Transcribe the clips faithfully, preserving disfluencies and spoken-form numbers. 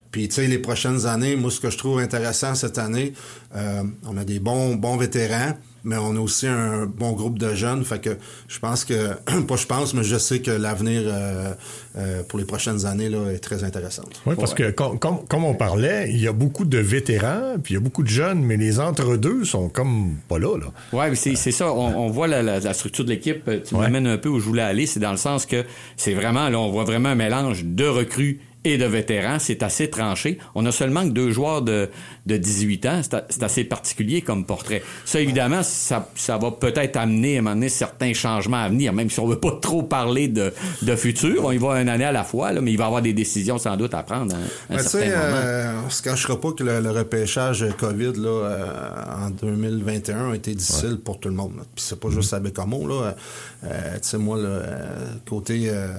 Puis, tu sais, les prochaines années, moi, ce que je trouve intéressant cette année, euh, on a des bons bons vétérans, mais on a aussi un bon groupe de jeunes. Fait que je pense que, pas je pense, mais je sais que l'avenir euh, euh, pour les prochaines années là, est très intéressant. Oui, parce ouais. que com- com- comme on parlait, il y a beaucoup de vétérans, puis il y a beaucoup de jeunes, mais les entre-deux sont comme pas là. là. Oui, c'est, c'est ça. On, on voit la, la, la structure de l'équipe. Tu ouais. m'amènes un peu où je voulais aller. C'est dans le sens que c'est vraiment, là, on voit vraiment un mélange de recrues et de vétérans, c'est assez tranché. On a seulement que deux joueurs de, de dix-huit ans. C'est, a, c'est assez particulier comme portrait. Ça, évidemment, ça, ça va peut-être amener, à un moment donné, certains changements à venir, même si on veut pas trop parler de, de futur. On y va une année à la fois, là, mais il va y avoir des décisions sans doute à prendre à un ben, certain moment. Euh, on se cachera pas que le, le repêchage COVID là, euh, en deux mille vingt et un a été difficile ouais. pour tout le monde. Là. Puis c'est pas juste à Bécamo. Là. Euh, tu sais, moi, là, euh, côté... Euh,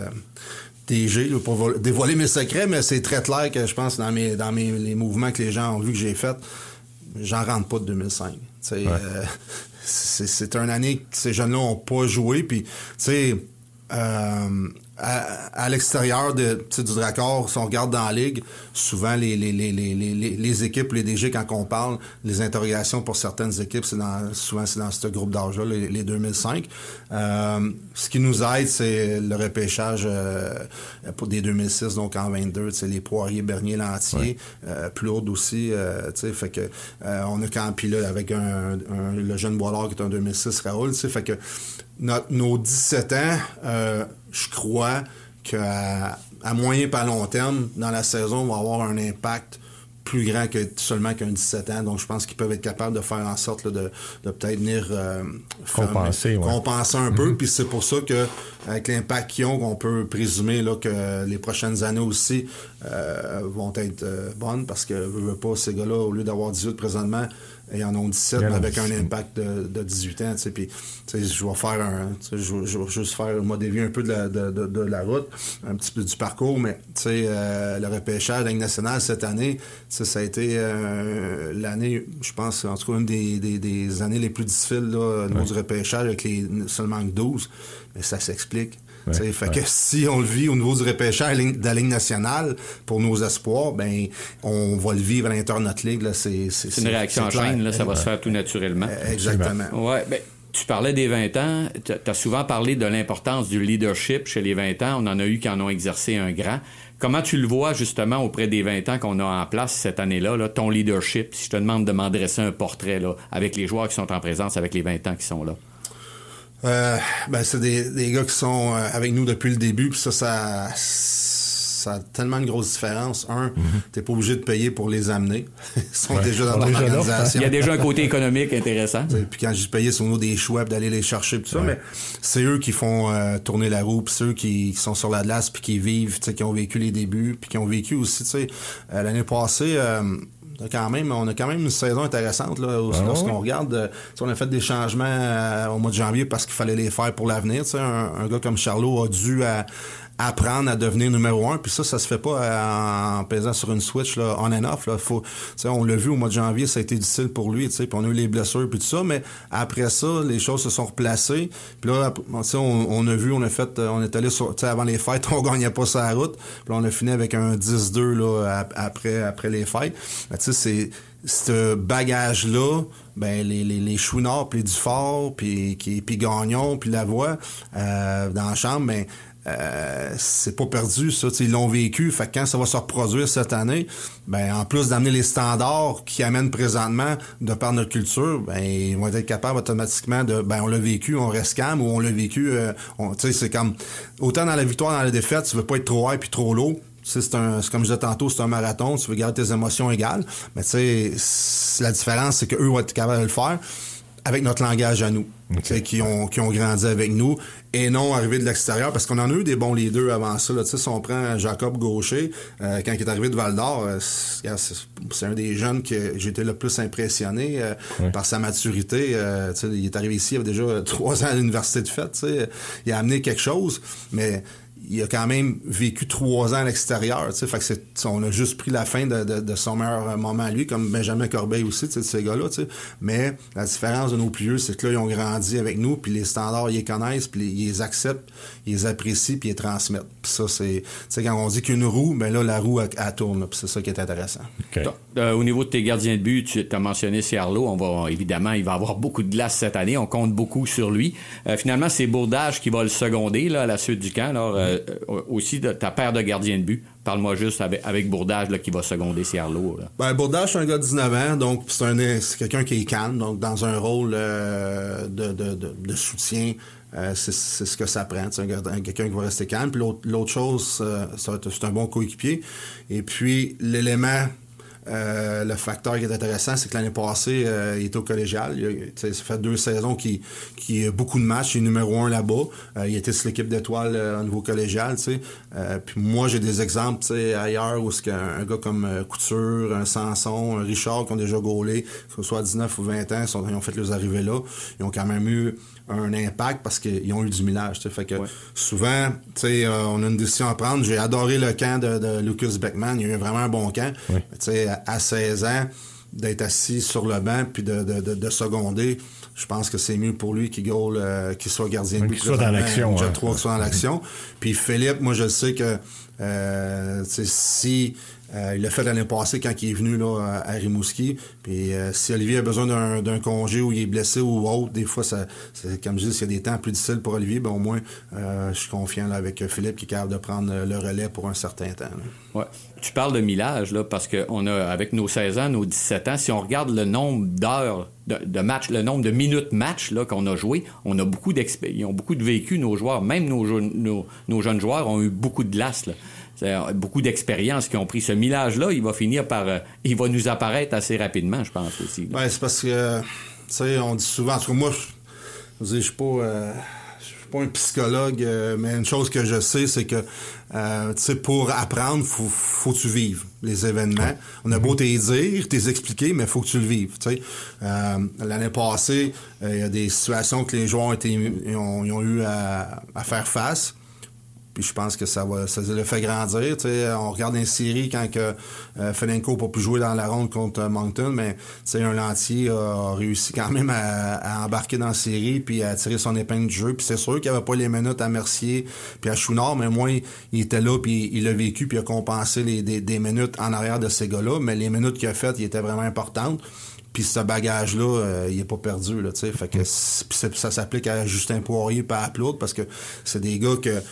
D G, je ne veux pas vo- dévoiler mes secrets, mais c'est très clair que je pense dans mes dans mes les mouvements que les gens ont vu que j'ai fait, j'en rentre pas de deux mille cinq. Ouais. Euh, c'est, c'est une année que ces jeunes-là n'ont pas joué, puis tu sais, euh, à, à l'extérieur de, du Dracor, si on regarde dans la ligue, souvent les, les, les, les, les, les équipes, les D G, quand on parle, les interrogations pour certaines équipes, c'est dans, souvent c'est dans ce groupe d'âge-là, les, les deux mille cinq. Euh, ce qui nous aide, c'est le repêchage euh, pour des deux mille six, donc en vingt-deux, c'est les Poirier, Bernier, Lantier, ouais. euh, Plourde aussi, euh, tu sais, fait que euh, on a quand puis là avec un, un, le jeune Boilard qui est un deux mille six, Raoul, tu sais, fait que notre, nos dix-sept ans, euh, je crois qu'à à moyen et à long terme, dans la saison, on va avoir un impact plus grand que seulement qu'un dix-sept ans. Donc, je pense qu'ils peuvent être capables de faire en sorte là, de, de peut-être venir euh, compenser, faire, ouais. compenser un mm-hmm. peu. Puis c'est pour ça que avec l'impact qu'ils ont, on peut présumer là, que les prochaines années aussi euh, vont être euh, bonnes parce que, veux, veux pas, ces gars-là, au lieu d'avoir dix-huit présentement, ils en ont dix-sept, mais avec un impact de, de dix-huit ans. Puis, je vais faire un. Je, je vais juste faire, moi, dévier un peu de la, de, de, de la route, un petit peu du parcours, mais euh, le repêchage de la Ligue nationale cette année, ça a été euh, l'année, je pense, en tout cas, une des, des, des années les plus difficiles là, au niveau ouais. du repêchage, avec les seulement douze. Mais ça s'explique. Ouais, fait ouais. que si on le vit au niveau du repêchage de la Ligue nationale pour nos espoirs, ben on va le vivre à l'intérieur de notre ligue. Là, c'est, c'est, c'est une réaction en chaîne, là, ça va ouais. se faire tout naturellement. Exactement. Ouais, ben, tu parlais des vingt ans, tu as souvent parlé de l'importance du leadership chez les vingt ans. On en a eu qui en ont exercé un grand. Comment tu le vois justement auprès des vingt ans qu'on a en place cette année-là, là, ton leadership? Si je te demande de m'en dresser un portrait là, avec les joueurs qui sont en présence, avec les vingt ans qui sont là. Euh, ben c'est des, des gars qui sont euh, avec nous depuis le début, puis ça, ça, ça a tellement une grosse différence. Un, mm-hmm. t'es pas obligé de payer pour les amener. Ils sont ouais. déjà dans ton organisation. Il y a déjà un côté économique intéressant. Puis quand je dis payer, c'est au niveau des choix, puis d'aller les chercher, puis tout ouais. ça, mais c'est eux qui font euh, tourner la roue, puis c'est eux qui, qui sont sur la glace, puis qui vivent, tu sais, qui ont vécu les débuts, puis qui ont vécu aussi, tu sais, euh, l'année passée... Euh, Quand même, on a quand même une saison intéressante là, aussi, ah, lorsqu'on ouais. regarde. Euh, on a fait des changements euh, au mois de janvier parce qu'il fallait les faire pour l'avenir. Un, un gars comme Charlot a dû à, apprendre à devenir numéro un, puis ça, ça se fait pas euh, en pesant sur une switch là, on and off. Là. Faut, on l'a vu au mois de janvier, ça a été difficile pour lui, puis on a eu les blessures puis tout ça, mais après ça, les choses se sont replacées. Puis là, on, on a vu, on a fait, on est allé sur, avant les fêtes, on gagnait pas sa route. Puis on a fini avec un dix deux là, après, après les fêtes. Ben, tu sais, c'est ce bagage-là, ben les les les Chouinard, puis les Dufort, puis puis Gagnon, puis Lavoie euh, dans la chambre, ben euh, c'est pas perdu ça, ils l'ont vécu. Fait que quand ça va se reproduire cette année, ben en plus d'amener les standards qui amènent présentement de par notre culture, ben ils vont être capables automatiquement de ben on l'a vécu, on reste calme, ou on l'a vécu, euh, tu sais c'est comme autant dans la victoire, dans la défaite, tu veux pas être trop high puis trop low. C'est, un, c'est comme je disais tantôt, c'est un marathon, tu veux garder tes émotions égales. Mais tu sais, la différence, c'est qu'eux vont être capables de le faire avec notre langage à nous, okay. qui ont qui ont grandi avec nous, et non arrivé de l'extérieur, parce qu'on en a eu des bons leaders avant ça. Là. Si on prend Jacob Gaucher, euh, quand il est arrivé de Val-d'Or, euh, c'est, c'est un des jeunes que j'ai été le plus impressionné euh, oui. par sa maturité. Euh, il est arrivé ici, il avait déjà trois ans à l'université de fait. Il a amené quelque chose, mais il a quand même vécu trois ans à l'extérieur, tu sais, fait que c'est, on a juste pris la fin de, de, de son meilleur moment à lui, comme Benjamin Corbeil aussi, tu sais, de ces gars-là, tu sais. Mais la différence de nos plus vieux, c'est que là, ils ont grandi avec nous, puis les standards, ils les connaissent, puis ils les acceptent, ils les apprécient, puis ils les transmettent. Puis ça, c'est, tu sais, quand on dit qu'une roue, ben là, la roue, elle, elle tourne, puis c'est ça qui est intéressant. Okay. Euh, au niveau de tes gardiens de but, tu as mentionné Ciarlo, on va, évidemment, il va avoir beaucoup de glace cette année, on compte beaucoup sur lui. Euh, finalement, c'est Bourdage qui va le seconder, là, à la suite du camp, alors, euh, aussi de ta paire de gardiens de but. Parle-moi juste avec, avec Bourdage là, qui va seconder Ciarlo. Là. Ben, Bourdage, c'est un gars de dix-neuf ans, donc c'est, un, c'est quelqu'un qui est calme, donc dans un rôle euh, de, de, de, de soutien, euh, c'est, c'est ce que ça prend. C'est un gars, un, quelqu'un qui va rester calme. Puis l'autre, l'autre chose, euh, c'est un bon coéquipier. Et puis, l'élément... Euh, le facteur qui est intéressant, c'est que l'année passée, euh, il était au collégial. Il a, ça fait deux saisons qu'il, qu'il a beaucoup de matchs. Il est numéro un là-bas. Euh, il était sur l'équipe d'étoiles euh, au niveau collégial. Euh, puis moi, j'ai des exemples ailleurs où c'est qu'un un gars comme euh, Couture, un Sanson, un Richard qui ont déjà gaulé, que ce soit à dix-neuf ou vingt ans, sont, ils ont fait leurs arrivées là. Ils ont quand même eu un impact parce qu'ils ont eu du millage. T'sais. Fait que ouais. Souvent, euh, on a une décision à prendre. J'ai adoré le camp de, de Lucas Beckman. Il a eu vraiment un bon camp. Ouais. À, à seize ans, d'être assis sur le banc puis de, de, de, de seconder, je pense que c'est mieux pour lui qu'il goal, euh, qu'il soit gardien de but. Qu'il soit dans l'action. Je hein. trouve qu'il soit dans l'action. Puis Philippe, moi, je sais que euh, si... Euh, il l'a fait l'année passée quand il est venu là, à, à Rimouski. Puis euh, si Olivier a besoin d'un, d'un congé ou il est blessé ou autre, des fois, ça, c'est, comme je dis, s'il y a des temps plus difficiles pour Olivier, ben au moins, euh, je suis confiant là, avec Philippe qui est capable de prendre le relais pour un certain temps. Ouais. Tu parles de millage, là, parce qu'on a, avec nos seize ans, nos dix-sept ans, si on regarde le nombre d'heures de, de match, le nombre de minutes match là, qu'on a joué, on a beaucoup d'expérience, ils ont beaucoup de vécu, nos joueurs, même nos, nos, nos jeunes joueurs ont eu beaucoup de glace, là. C'est beaucoup d'expériences qui ont pris ce millage-là. Il va finir par... Euh, il va nous apparaître assez rapidement, je pense, aussi. Ben, c'est parce que, tu sais, on dit souvent... En tout cas, moi, je ne suis pas... Euh, je suis pas un psychologue, euh, mais une chose que je sais, c'est que, euh, tu sais, pour apprendre, faut, faut que tu vives les événements. On a beau t'y dire, t'y expliquer, mais faut que tu le vives, tu sais. Euh, l'année passée, il euh, y a des situations que les joueurs ont, été, ils ont, ils ont eu à, à faire face. Puis je pense que ça va, ça le fait grandir. Tu sais, on regarde une série quand que euh, Felenko n'a pas pu jouer dans la ronde contre euh, Moncton, mais tu sais, un Lantier a réussi quand même à, à embarquer dans la série puis à tirer son épingle du jeu. Puis c'est sûr qu'il n'y avait pas les minutes à Mercier puis à Chouinard, mais moi, il, il était là puis il l'a vécu puis il a compensé les, des, des minutes en arrière de ces gars-là. Mais les minutes qu'il a faites, il étaient vraiment importantes. Puis ce bagage-là, euh, il est pas perdu, là, tu sais. Fait que ça s'applique à Justin Poirier pas à Claude parce que c'est des gars que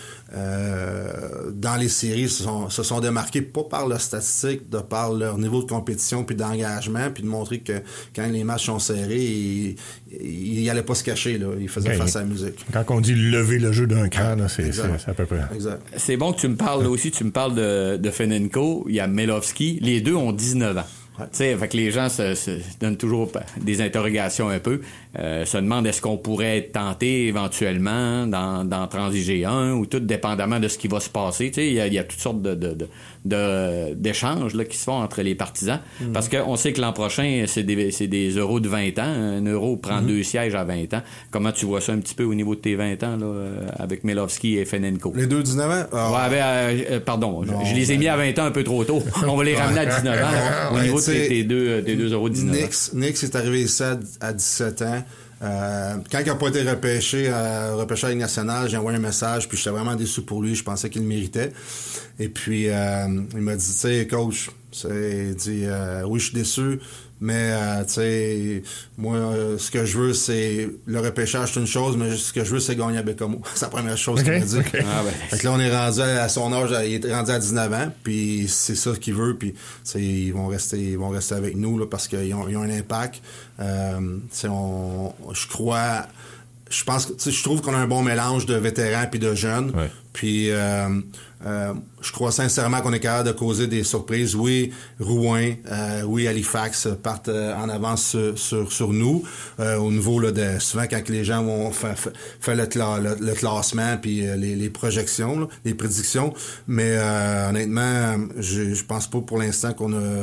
euh, dans les séries se sont, se sont démarqués pas par leur statistique, de par leur niveau de compétition puis d'engagement, puis de montrer que quand les matchs sont serrés, il, il, il allait pas se cacher, là. Il faisait okay. face à la musique. Quand on dit lever le jeu d'un cran, là, c'est, c'est, c'est à peu près. Exact. C'est bon que tu me parles là aussi, tu me parles de, de Felenko, il y a Melovski, les deux ont dix-neuf ans. Tu sais, fait que les gens se, se donnent toujours des interrogations un peu, euh, se demandent est-ce qu'on pourrait être tenté éventuellement d'en, d'en transiger un ou tout dépendamment de ce qui va se passer. Tu sais, il y a, il y a toutes sortes de, de, de, de, d'échanges là, qui se font entre les partisans. Mm-hmm. Parce qu'on sait que l'an prochain, c'est des, c'est des euros de vingt ans. Un euro prend mm-hmm. deux sièges à vingt ans. Comment tu vois ça un petit peu au niveau de tes vingt ans là, avec Melovski et Felenko? Les deux dix-neuf ans? Oh. Ouais, avec, euh, pardon, non, je, je les ai ben... mis à vingt ans un peu trop tôt. On va les ramener à dix-neuf ans là, au niveau de tes deux, tes deux euros dix-neuf. Nix, Nix est arrivé ici à, à dix-sept ans. Euh, quand il n'a pas été repêché, euh, repêché à la Ligue nationale, j'ai envoyé un message, puis j'étais vraiment déçu pour lui. Je pensais qu'il le méritait. Et puis, euh, il m'a dit, tu sais, coach, il dit, euh, oui, je suis déçu, mais, euh, tu sais, moi, euh, ce que je veux, c'est, le repêchage, c'est une chose, mais ce que je veux, c'est gagner à Bécomo. C'est la première chose okay, qu'il m'a dit. Okay. Ah, ben. Fait que là, on est rendu à son âge, il est rendu à dix-neuf ans, puis c'est ça qu'il veut, puis, tu sais, ils vont rester, ils vont rester avec nous, là, parce qu'ils ont, ils ont un impact. Euh, tu sais, on, je crois, je pense que, tu sais, je trouve qu'on a un bon mélange de vétérans puis de jeunes. Ouais. Puis, euh, euh, je crois sincèrement qu'on est capable de causer des surprises. Oui, Rouen, euh, oui, Halifax partent euh, en avance sur, sur, sur nous. Euh, au niveau là, de souvent quand les gens vont faire, faire le, cla- le, le classement puis euh, les, les projections, là, les prédictions. Mais euh, honnêtement, je, je pense pas pour l'instant qu'on a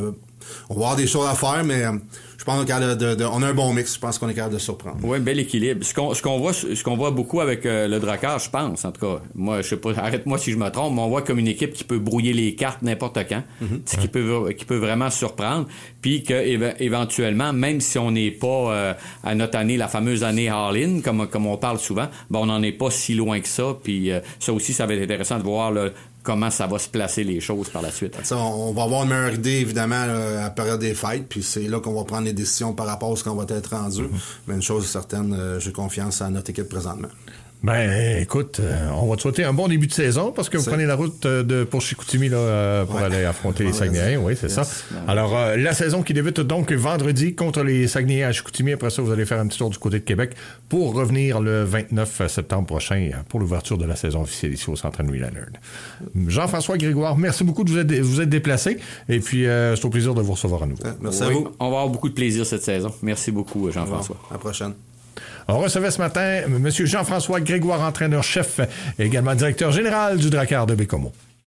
on va avoir des choses à faire, mais euh, je pense qu'on est capable de, de, de, on a un bon mix. Je pense qu'on est capable de surprendre. Oui, un bel équilibre. Ce qu'on, ce qu'on voit, ce qu'on voit beaucoup avec euh, le Drakkar, je pense, en tout cas, moi, je sais pas, arrête-moi si je me trompe, mais on voit comme une équipe qui peut brouiller les cartes n'importe quand, mm-hmm. qui peut, qui peut vraiment surprendre, puis que éve- éventuellement, même si on n'est pas euh, à notre année, la fameuse année All-In, comme, comme on parle souvent, ben on n'en est pas si loin que ça, puis euh, ça aussi, ça va être intéressant de voir là, comment ça va se placer les choses par la suite. Hein. On va avoir une meilleure idée, évidemment, là, à la période des fêtes, puis c'est là qu'on va prendre les décisions par rapport à ce qu'on va être rendu. Mm-hmm. Mais une chose est certaine, euh, j'ai confiance à notre équipe présentement. Ben, écoute, euh, on va te souhaiter un bon début de saison parce que vous c'est... prenez la route de, pour Chicoutimi là, euh, pour ouais. aller affronter les Saguenayens. Oui, c'est yes. ça. Alors, euh, la saison qui débute donc vendredi contre les Saguenayens à Chicoutimi. Après ça, vous allez faire un petit tour du côté de Québec pour revenir le vingt-neuf septembre prochain pour l'ouverture de la saison officielle ici au Centre Henry Leonard. Jean-François Grégoire, merci beaucoup de vous être, vous être déplacé. Et puis, euh, c'est au plaisir de vous recevoir à nouveau. Merci oui, à vous. On va avoir beaucoup de plaisir cette saison. Merci beaucoup, Jean-François. À la prochaine. On recevait ce matin M. Jean-François Grégoire, entraîneur-chef et également directeur général du Drakkar de Baie-Comeau.